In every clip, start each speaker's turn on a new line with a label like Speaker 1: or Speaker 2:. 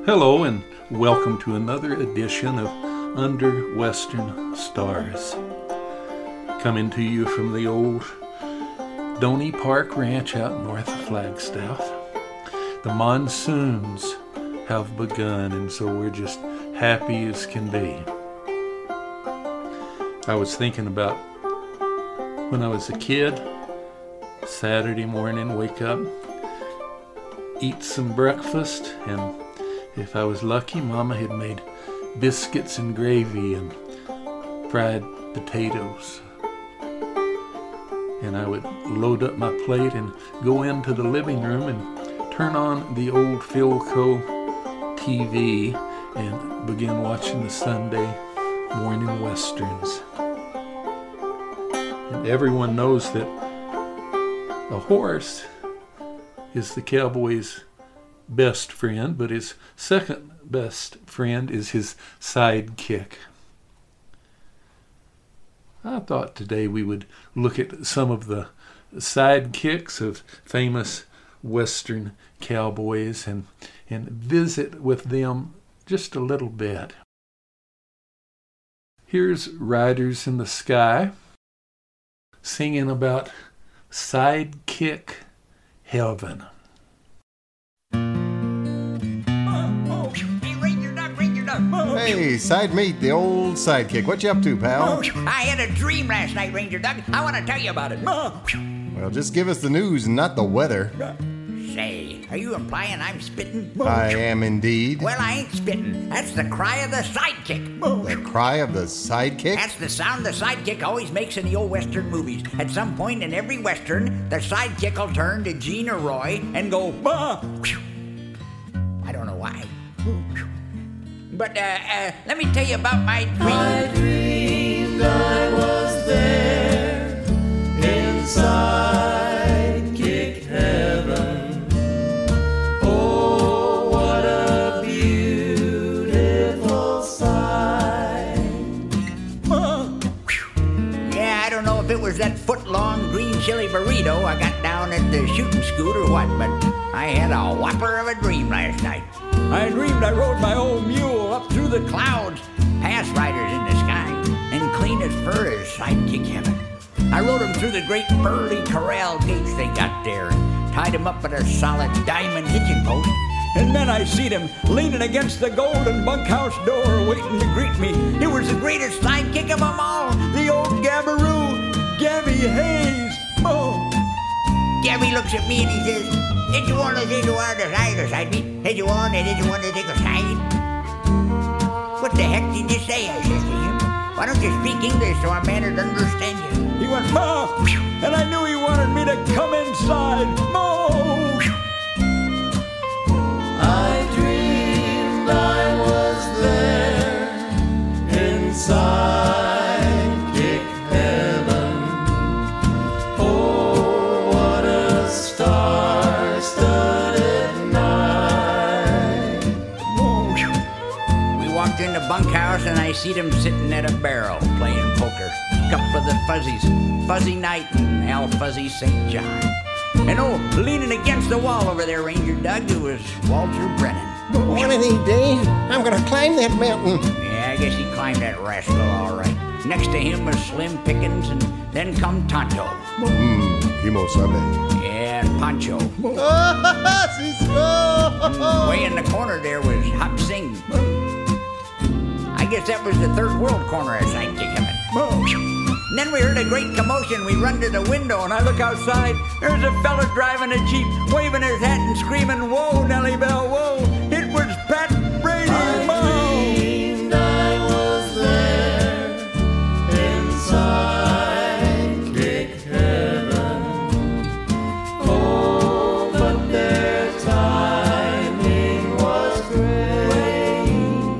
Speaker 1: Hello and welcome to another edition of Under Western Stars. Coming to you from the old Donny Park Ranch out north of Flagstaff. The monsoons have begun, and so we're just happy as can be. I was thinking about when I was a kid, Saturday morning, wake up, eat some breakfast, and if I was lucky, Mama had made biscuits and gravy and fried potatoes. And I would load up my plate and go into the living room and turn on the old Philco TV and begin watching the Sunday morning westerns. And everyone knows that a horse is the cowboy's best friend, but his second best friend is his sidekick. I thought today we would look at some of the sidekicks of famous Western cowboys and visit with them just a little bit. Here's Riders in the Sky singing about sidekick heaven.
Speaker 2: Hey, side meat, the old sidekick. What you up to, pal?
Speaker 3: I had a dream last night, Ranger Doug. I want to tell you about it.
Speaker 2: Well, just give us the news and not the weather.
Speaker 3: Say, are you implying I'm spitting?
Speaker 2: I am indeed.
Speaker 3: Well, I ain't spitting. That's the cry of the sidekick.
Speaker 2: The cry of the sidekick?
Speaker 3: That's the sound the sidekick always makes in the old Western movies. At some point in every Western, the sidekick will turn to Gene or Roy and go, bah! I don't know why. But let me tell you about my dream.
Speaker 4: I dreamed I was there in sidekick heaven. Oh, what a beautiful sight.
Speaker 3: Yeah, I don't know if it was that foot-long green chili burrito I got down at the shooting school or what, but I had a whopper of a dream last night. I dreamed I rode my old mule up through the clouds, past riders in the sky, and clean as fur as sidekick heaven. I rode him through the great burly corral gates they got there, and tied him up at a solid diamond hitching post. And then I seen him leaning against the golden bunkhouse door, waiting to greet me. It was the greatest sidekick of them all, the old Gabbaroo, Gabby Hayes. Oh. Gabby looks at me and he says, "Did you want to take a while to side me? Did you want to take a side?" "What the heck did you say?" I says to him. "Why don't you speak English so our man would understand you?" He went, "Ma!" And I knew he wanted me to come inside. "Ma!"
Speaker 4: I dreamed I was there in sidekick heaven. Oh, what a star-studded night.
Speaker 3: We walked in the bunkhouse and I seen him sitting at a barrel playing poker. Cup of the Fuzzies, Fuzzy Knight and Al Fuzzy St. John. And leaning against the wall over there, Ranger Doug, it was Walter Brennan.
Speaker 5: One of these days, I'm gonna climb that mountain.
Speaker 3: Yeah, I guess he climbed that rascal all right. Next to him was Slim Pickens, and then come Tonto.
Speaker 2: Kimo Sabe.
Speaker 3: Yeah, and Pancho.
Speaker 5: Cisco!
Speaker 3: Way in the corner there was Hop Sing. I guess that was the third world corner of sidekick heaven. And then we heard a great commotion. We run to the window, and I look outside. There's a fella driving a Jeep, waving his hat and screaming, "Whoa, Nellie Bell, whoa!" It was Pat Brady.
Speaker 4: I dreamed I was there in sidekick heaven. Oh, but their timing was great.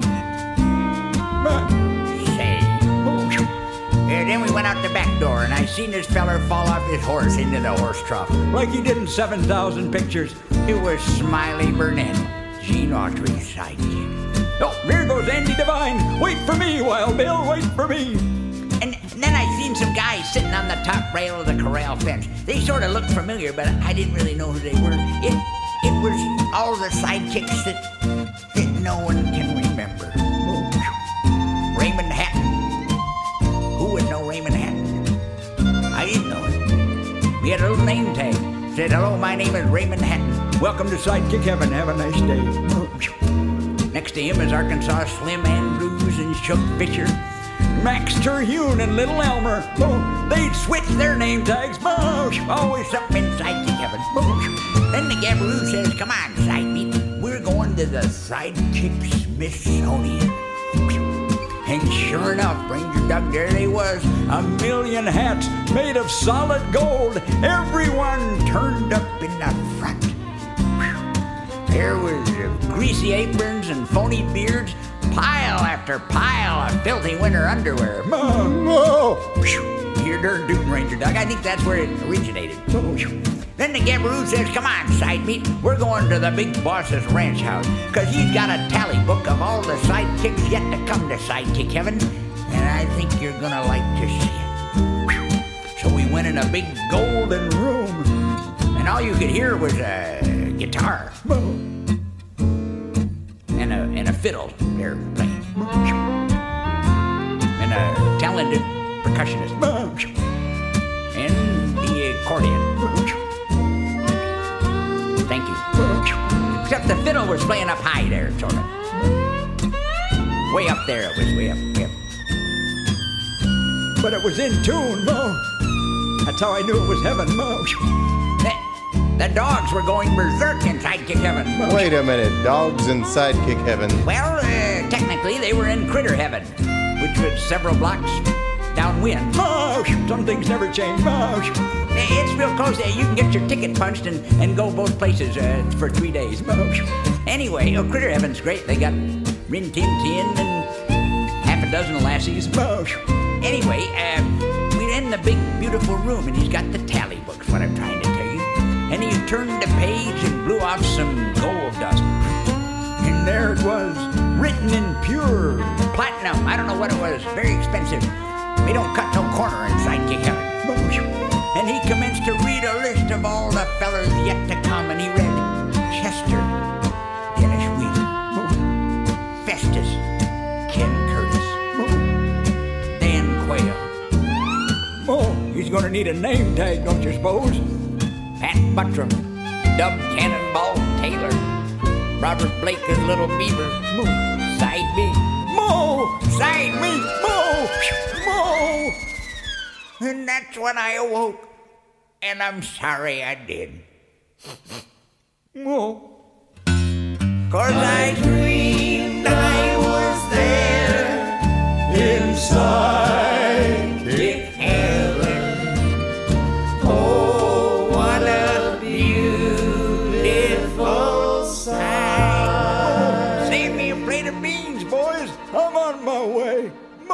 Speaker 3: Say. Then we went out the back door, and I seen this feller fall off his horse into the horse trough, like he did in 7,000 pictures. It was Smiley Burnett, Gene Autry's sidekick. Oh, there goes Andy Devine. Wait for me, Wild Bill, wait for me. And then I seen some guys sitting on the top rail of the corral fence. They sort of looked familiar, but I didn't really know who they were. It was all the sidekicks that no one can remember. Raymond Hatton. Who would know Raymond Hatton? I didn't know it. We had a little name tag. Said, hello, my name is Raymond Hatton. Welcome to Sidekick Heaven. Have a nice day. Next to him is Arkansas Slim Andrews and Chuck Fisher, Max Terhune and Little Elmer. They'd switch their name tags. Always something in Sidekick Heaven. Then the Gabaroo says, come on, side meet. We're going to the Sidekick Smithsonian. And sure enough, Ranger Doug, there they was, 1,000,000 hats made of solid gold, everyone turned up in the front. There was greasy aprons and phony beards, pile after pile of filthy winter underwear. You're darn tootin', Ranger Doug. I think that's where it originated. Then the Gabaroo says, come on, side meet, we're going to the big boss's ranch house, because he's got a tally book of all the sidekicks yet to come to Sidekick Heaven, and I think you're going to like to see it. So we went in a big golden room, and all you could hear was a guitar and a fiddle there playing, and a talented percussionist, and the accordion. Thank you. Except the fiddle was playing up high there, sort of. Way up there, it was way up. But it was in tune, That's how I knew it was heaven, The dogs were going berserk in Sidekick Heaven.
Speaker 2: Wait a minute, dogs in Sidekick Heaven.
Speaker 3: Well, technically they were in Critter Heaven, which was several blocks downwind. Some things never change. It's real close. You can get your ticket punched and go both places for 3 days. Anyway, Critter Heaven's great. They got Rin Tin Tin and half a dozen lassies. Anyway, we're in the big, beautiful room, and he's got the tally books, what I'm trying to tell you. And he turned the page and blew off some gold dust. And there it was, written in pure platinum. I don't know what it was. Very expensive. We don't cut no corner in Sidekick Heaven. And he commenced to read a list of all the fellers yet to come, and he read Chester, Dennis Wheeler, Festus, Ken Curtis, Dan Quayle. He's gonna need a name tag, don't you suppose? Pat Buttram, Dub Cannonball Taylor, Robert Blake and Little Beaver, Side me, side me, And that's when I awoke, and I'm sorry I did. 'Cause I dreamed I was there inside Sidekick Heaven. Oh, what a beautiful sight. Save me a plate of beans, boys. I'm on my way.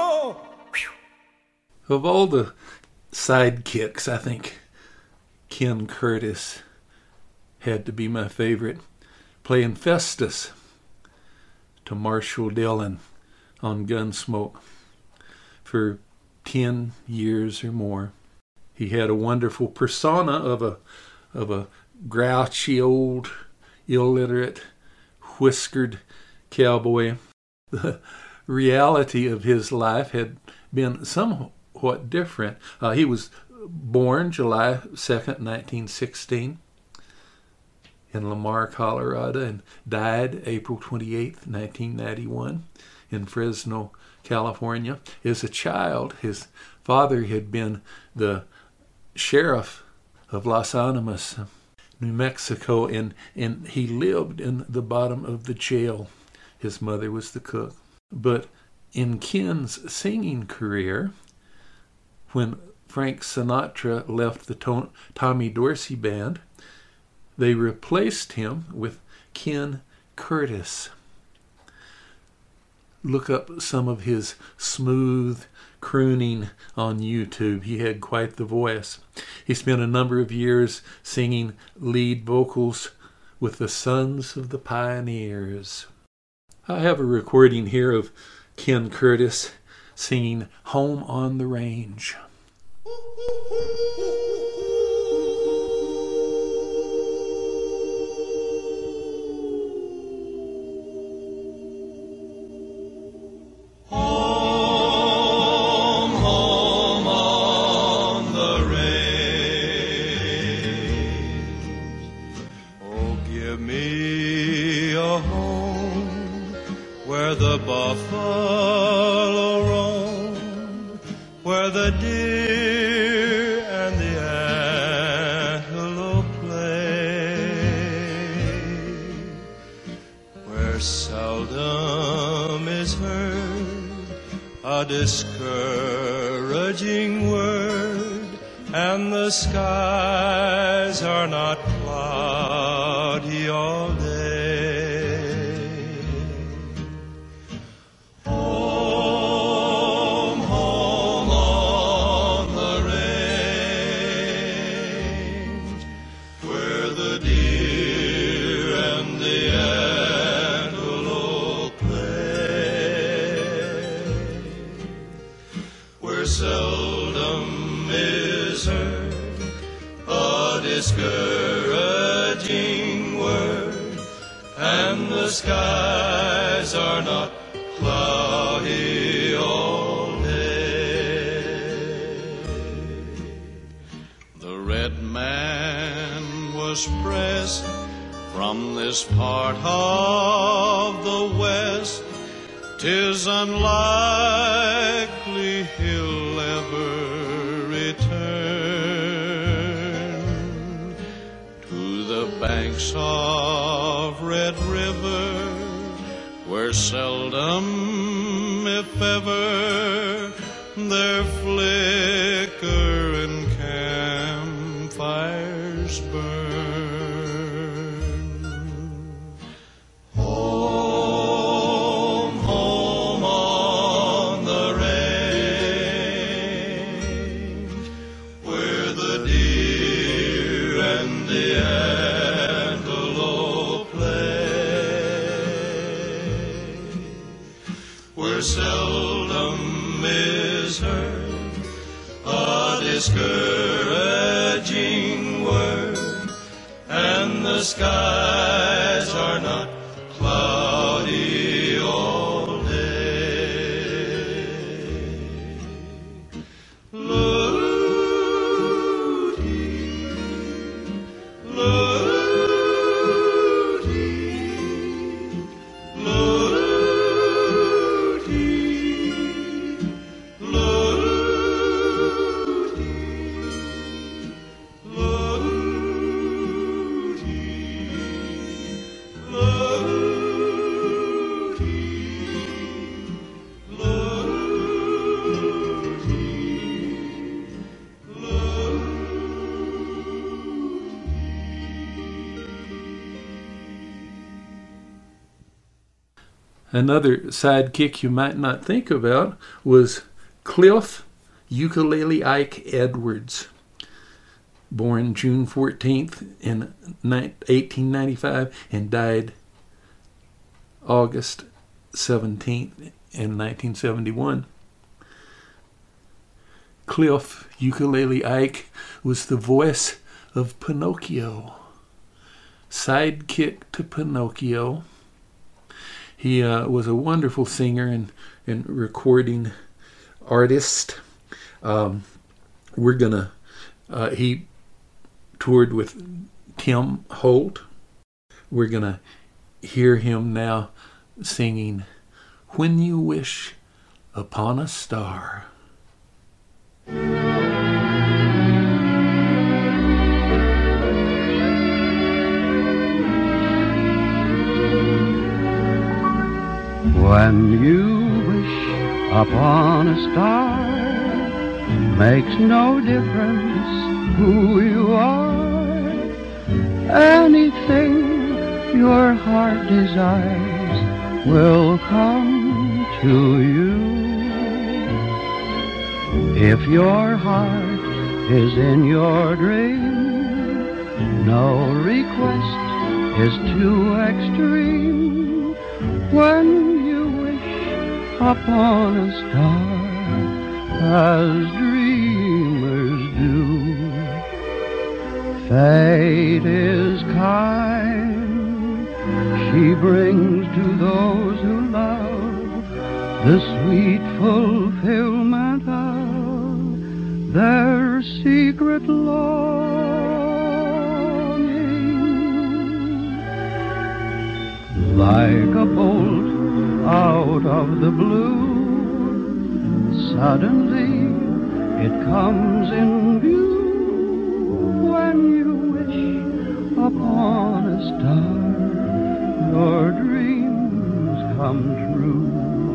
Speaker 1: Of all the sidekicks, I think Ken Curtis had to be my favorite, playing Festus to Marshall Dillon on Gunsmoke for 10 years or more. He had a wonderful persona of a grouchy old illiterate whiskered cowboy. The reality of his life had been somewhat different. He was born July 2nd, 1916 in Lamar, Colorado, and died April 28th, 1991 in Fresno, California. As a child, his father had been the sheriff of Los Alamos, New Mexico, and he lived in the bottom of the jail. His mother was the cook. But in Ken's singing career, when Frank Sinatra left the Tommy Dorsey Band, they replaced him with Ken Curtis. Look up some of his smooth crooning on YouTube. He had quite the voice. He spent a number of years singing lead vocals with the Sons of the Pioneers. I have a recording here of Ken Curtis singing Home on the Range.
Speaker 4: a home where the buffalo roam, where the deer and the antelope play, where seldom is heard a discouraging word, and the skies are not cloudy all day. Home, home on the range, where the deer and the antelope play, where seldom is heard a discouraging word, and the skies are not cloudy all day. The red man was pressed from this part of the West. 'Tis unlikely he'll ever return to the banks of Red River, where seldom, if ever, there flicker and campfires burn. Home, home on the range, where the deer and the antelope play, where seldom is heard a discouraging word, and the skies are not cloudy all day. Loo-dee, loo-dee, loo-dee,
Speaker 1: Another sidekick you might not think about was Cliff Ukulele Ike Edwards, born June 14th in 1895 and died August 17th in 1971. Cliff Ukulele Ike was the voice of Pinocchio, sidekick to Pinocchio. He was a wonderful singer and recording artist. He toured with Tim Holt. We're gonna hear him now singing "When You Wish Upon a Star."
Speaker 6: When you wish upon a star, makes no difference who you are. Anything your heart desires will come to you. If your heart is in your dream, no request is too extreme. When upon a star, as dreamers do, fate is kind. She brings to those who love the sweet fulfillment of their secret longing. like a bolt out of the blue. Suddenly it comes in view when you wish upon a star, your dreams come true.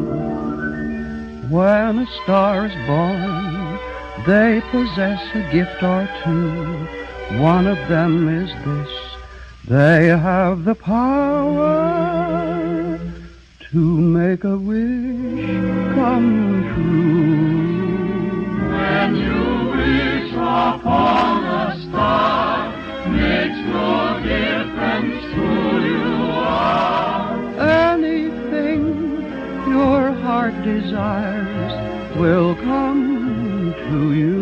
Speaker 6: When a star is born, they possess a gift or two. One of them is this: they have the power to make a wish come true.
Speaker 4: When you wish upon a star, makes no difference who you are.
Speaker 6: Anything your heart desires will come to you.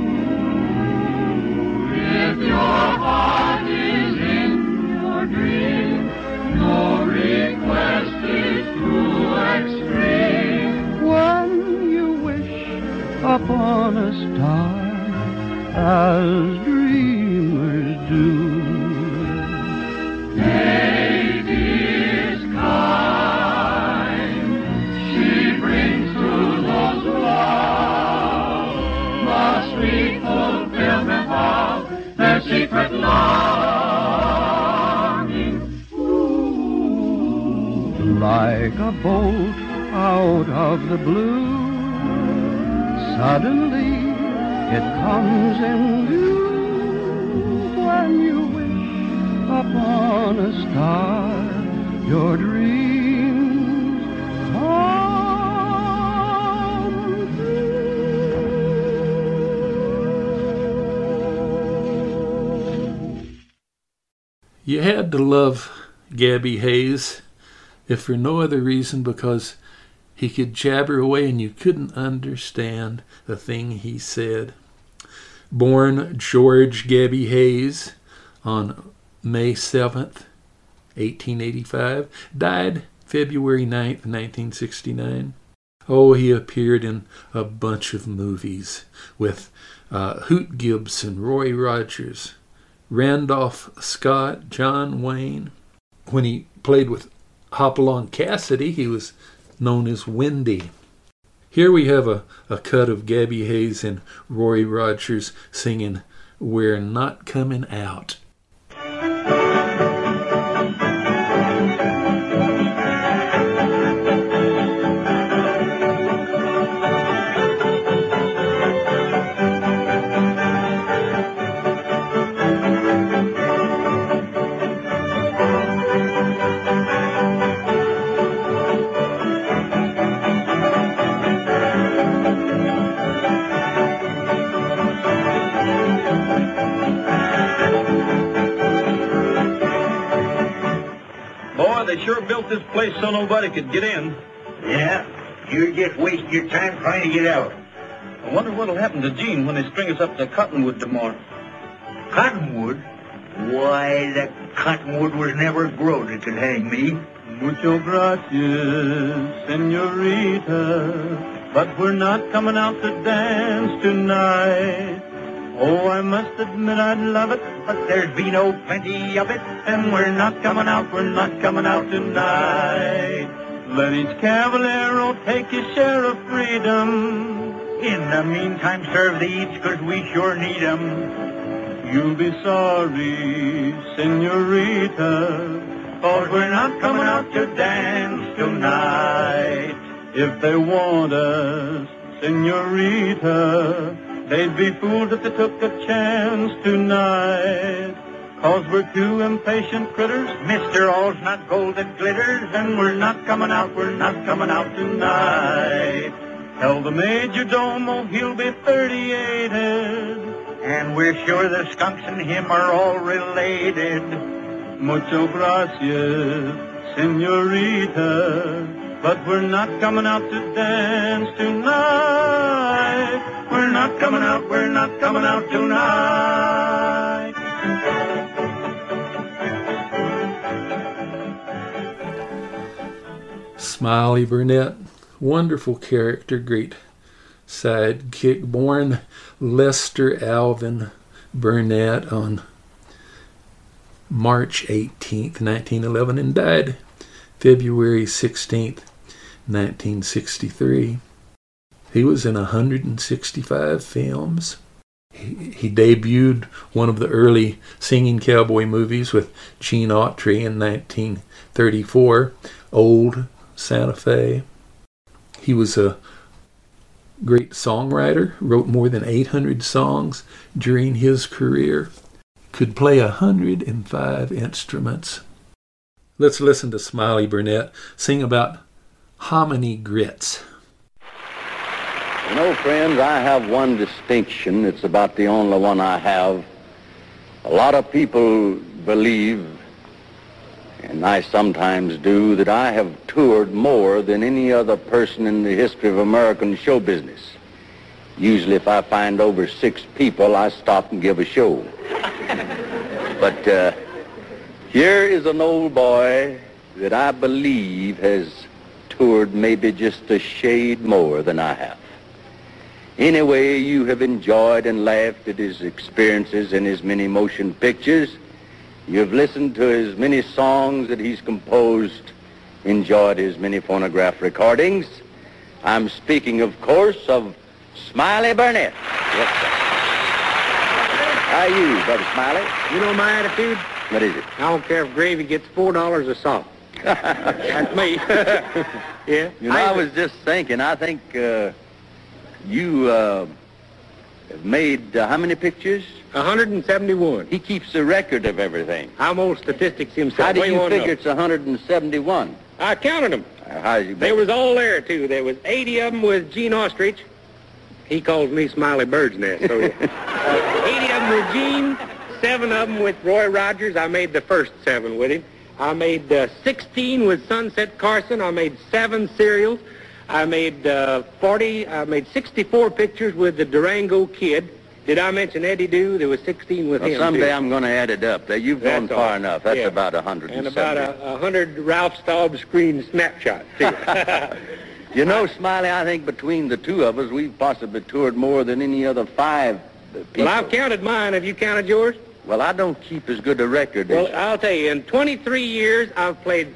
Speaker 4: If your heart is in your dream, no request is too extreme.
Speaker 6: When you wish upon a star, as dreamers do.
Speaker 4: Fate is kind, she brings to those who love the sweet fulfillment of their secret longing.
Speaker 6: Ooh, like a bolt out of the blue, suddenly it comes in view when you wish upon a star, your dreams come true.
Speaker 1: You had to love Gabby Hayes, if for no other reason because he could jabber away and you couldn't understand a thing he said. Born George Gabby Hayes on May 7th, 1885, died February 9th, 1969. Oh, he appeared in a bunch of movies with Hoot Gibson, Roy Rogers, Randolph Scott, John Wayne. When he played with Hopalong Cassidy, he was known as Wendy. Here we have a cut of Gabby Hayes and Roy Rogers singing We're Not Coming Out.
Speaker 7: They sure built this place so nobody could get in.
Speaker 3: Yeah, you're just wasting your time trying to get out.
Speaker 7: I wonder what'll happen to Gene when they string us up to Cottonwood tomorrow.
Speaker 3: Cottonwood? Why, the cottonwood was never growed that could hang me.
Speaker 7: Mucho gracias, senorita, but we're not coming out to dance tonight. Oh, I must admit I'd love it,
Speaker 3: But there's vino plenty of it,
Speaker 7: and we're not coming out tonight. Let each cavallero take his share of freedom.
Speaker 3: In the meantime, serve the eats, 'cause we sure need 'em.
Speaker 7: You'll be sorry, senorita, 'cause we're not coming out to dance tonight. If they want us, senorita, they'd be fools if they took a chance tonight. 'Cause we're two impatient critters,
Speaker 3: Mr. All's not gold that glitters,
Speaker 7: and we're not coming out tonight. Tell the Major Domo he'll be 38'd,
Speaker 3: and we're sure the skunks and him are all related.
Speaker 7: Mucho gracias, senorita, but we're not coming out to dance tonight. We're not coming out tonight.
Speaker 1: Smiley Burnett, wonderful character, great sidekick, born Lester Alvin Burnett on March 18th, 1911, and died February 16th, 1963. He was in 165 films. He debuted one of the early singing cowboy movies with Gene Autry in 1934, Old Santa Fe. He was a great songwriter, wrote more than 800 songs during his career, could play 105 instruments. Let's listen to Smiley Burnette sing about hominy grits.
Speaker 8: You know, friends, I have one distinction. It's about the only one I have. A lot of people believe, and I sometimes do, that I have toured more than any other person in the history of American show business. Usually if I find over 6 people, I stop and give a show. But here is an old boy that I believe has toured maybe just a shade more than I have. Anyway, you have enjoyed and laughed at his experiences in his many motion pictures. You've listened to his many songs that he's composed, enjoyed his many phonograph recordings. I'm speaking, of course, of Smiley Burnette. Yes, sir. How are you, Brother Smiley?
Speaker 9: You know my attitude?
Speaker 8: What is it?
Speaker 9: I don't care if gravy gets $4 a salt. That's me. Yeah.
Speaker 8: You know, I was just thinking, I think you have made how many pictures?
Speaker 9: 171.
Speaker 8: He keeps a record of everything.
Speaker 9: I'm old statistics himself.
Speaker 8: How do you figure it's 171?
Speaker 9: I counted them.
Speaker 8: How did you
Speaker 9: They was all there, too. There was 80 of them with Gene Ostrich. He calls me Smiley Bird's Nest. So 80 of them with Gene, 7 of them with Roy Rogers. I made the first 7 with him. I made 16 with Sunset Carson. I made 7 serials. I made 64 pictures with the Durango Kid. Did I mention Eddie Doo? There was 16 with him.
Speaker 8: Someday
Speaker 9: too.
Speaker 8: I'm going to add it up. You've gone far enough. That's about 100.
Speaker 9: And about 100 Ralph Staub screen snapshots, too.
Speaker 8: You know, Smiley, I think between the two of us, we've possibly toured more than any other 5 people.
Speaker 9: Well, I've counted mine. Have you counted yours?
Speaker 8: Well, I don't keep as good a record
Speaker 9: Well,
Speaker 8: as...
Speaker 9: I'll tell you, in 23 years, I've played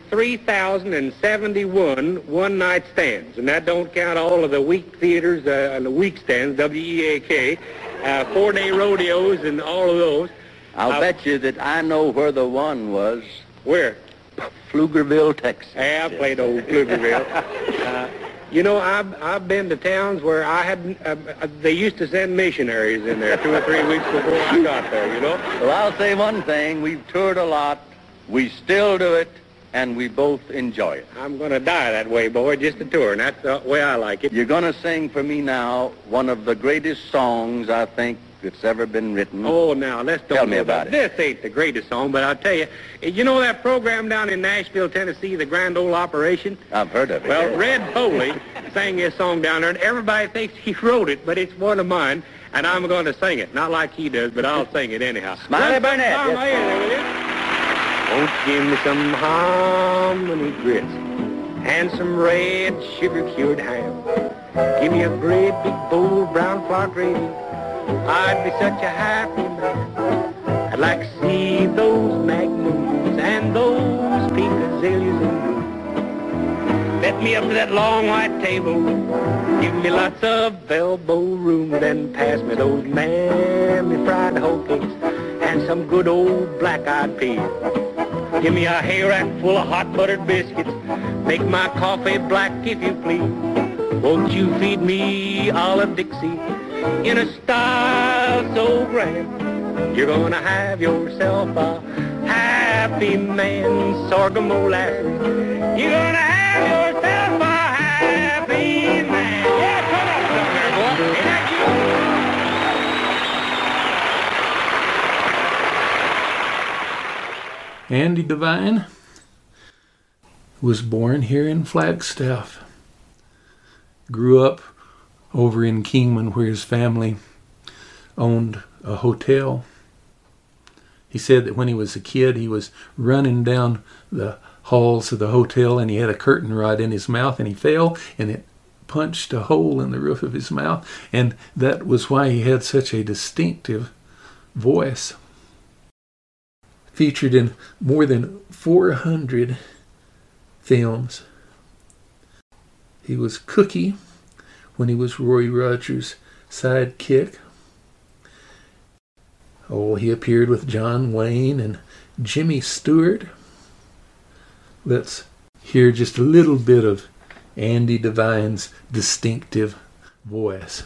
Speaker 9: 3,071 one-night stands, and that don't count all of the week theaters and the week stands, WEAK, 4-day rodeos and all of those.
Speaker 8: I'll bet you that I know where the one was.
Speaker 9: Where?
Speaker 8: Pflugerville, Texas.
Speaker 9: Yeah, I played old Pflugerville. You know, I've been to towns where I had, they used to send missionaries in there 2 or 3 weeks before I got there, you know.
Speaker 8: Well, I'll say one thing. We've toured a lot. We still do it, and we both enjoy it.
Speaker 9: I'm going to die that way, boy, just a tour, and that's the way I like it.
Speaker 8: You're going to sing for me now one of the greatest songs, I think, that's ever been written.
Speaker 9: Oh, now, let's don't
Speaker 8: Tell me about it.
Speaker 9: This ain't the greatest song, but I'll tell you, you know that program down in Nashville, Tennessee, the Grand Ole Operation?
Speaker 8: I've heard of it.
Speaker 9: Well, Red Foley sang this song down there, and everybody thinks he wrote it, but it's one of mine, and I'm going to sing it. Not like he does, but I'll sing it anyhow.
Speaker 8: Smiley Burnette.
Speaker 9: Won't you give me some hominy grits and some red sugar-cured ham. Give me a great big bowl of brown flour gravy. I'd be such a happy man. I'd like to see those magnolias and those pink azaleas in bloom. Let me up to that long white table. Give me lots of elbow room. Then pass me those mammy fried whole cakes and some good old black-eyed peas. Give me a hay rack full of hot buttered biscuits. Make my coffee black if you please. Won't you feed me Olive Dixie in a style so grand? You're gonna have yourself a happy man, sorghum molasses. You're gonna have yourself a happy man. Yeah, come on down there, boy. Ain't that
Speaker 1: you? Andy Devine was born here in Flagstaff. Grew up over in Kingman, where his family owned a hotel. He said that when he was a kid, he was running down the halls of the hotel and he had a curtain rod in his mouth and he fell and it punched a hole in the roof of his mouth, and that was why he had such a distinctive voice. Featured in more than 400 films. He was Cookie when he was Roy Rogers' sidekick. Oh, he appeared with John Wayne and Jimmy Stewart. Let's hear just a little bit of Andy Devine's distinctive voice.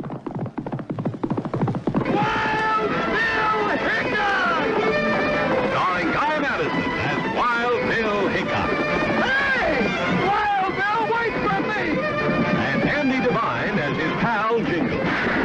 Speaker 10: Wild Bill Hickok! Starring Guy Madison as Wild Bill Hickok. Hey! Wild Bill, wait for me! And Andy Devine as his pal Jingle.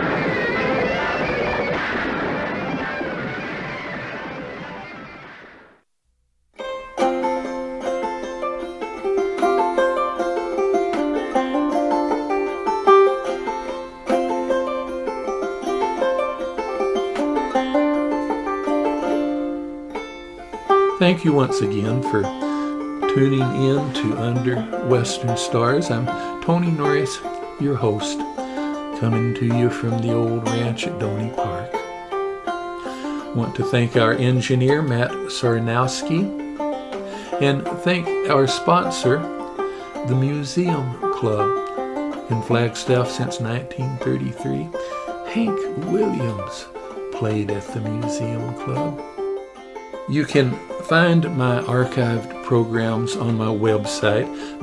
Speaker 1: Thank you once again for tuning in to Under Western Stars. I'm Tony Norris, your host, coming to you from the old ranch at Doney Park. I want to thank our engineer, Matt Sarnowski, and thank our sponsor, the Museum Club in Flagstaff since 1933. Hank Williams played at the Museum Club. You can find my archived programs on my website,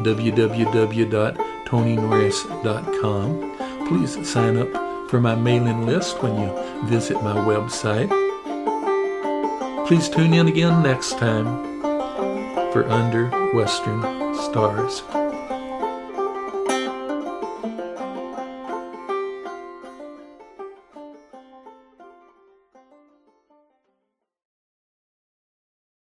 Speaker 1: www.tonynorris.com. Please sign up for my mailing list when you visit my website. Please tune in again next time for Under Western Stars.